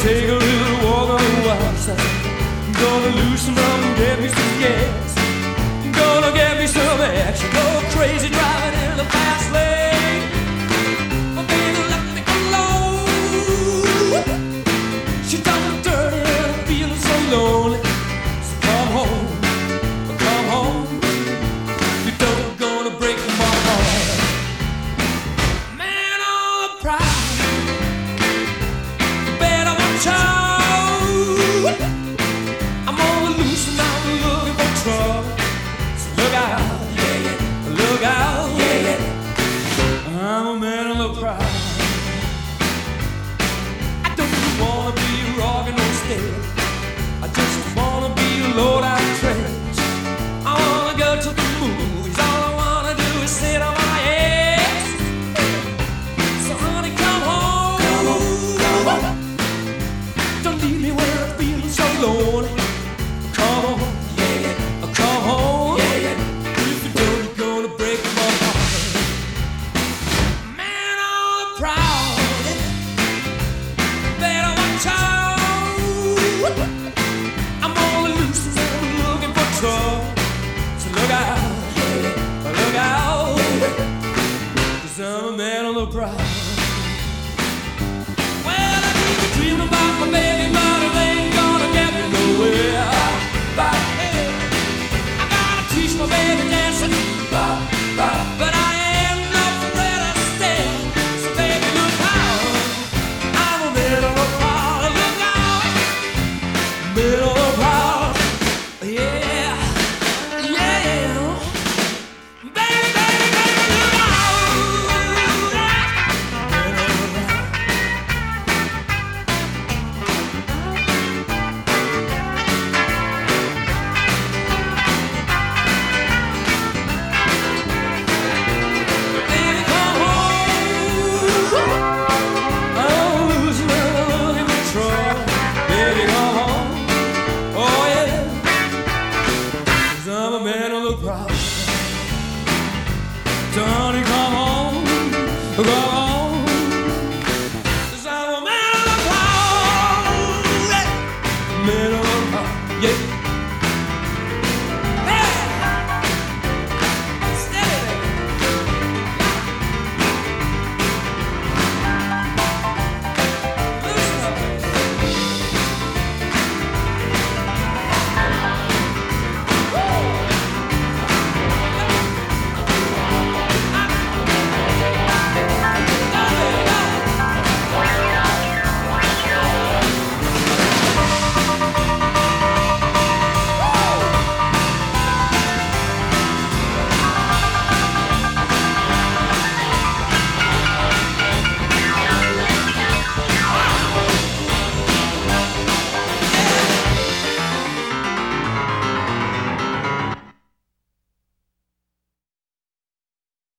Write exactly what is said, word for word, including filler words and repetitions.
take a little walk on the wild side. Gonna loosen up and get me some gas. Gonna get me some action. Go crazy driving in the fast lane. Oh, baby, let me alone. She talking dirty and I'm feeling so lonely. So come home, come home. You don't gonna break my heart. Man on the prowl. You better watch out. I'm on the loose and I'm looking for trouble. So look out, yeah, yeah. Look out, yeah, yeah. I'm a man on the prowl. I don't wanna be rockin' on stage. I just wanna be low down trash. I wanna go to the movies. All I wanna do is sit on my ass. So honey, come home. Come home, come home. Don't leave me where I'm feeling so lonely. Come home, yeah, yeah. Come home, yeah, yeah. If you don't, you're gonna break my heart. Man on the prowl. Better watch out. I'm on the loose and I'm looking for trouble. So look out, look out, 'cause I'm a man on the prowl. Well, I keep dreaming about my baby, but it ain't gonna get me nowhere. But hey, I gotta teach my baby dancing, but, but, but I ain't no Fred Astaire. So baby, look out, I'm a man on the prowl. Look out, man on the prowl. Yeah, yeah. Baby, baby, baby, look out. Man on the prowl. Baby, come home. I'm losing and I'm looking for trouble. Baby, come home. Oh yeah, 'cause I'm a man on the prowl. Johnny, come home. Come home.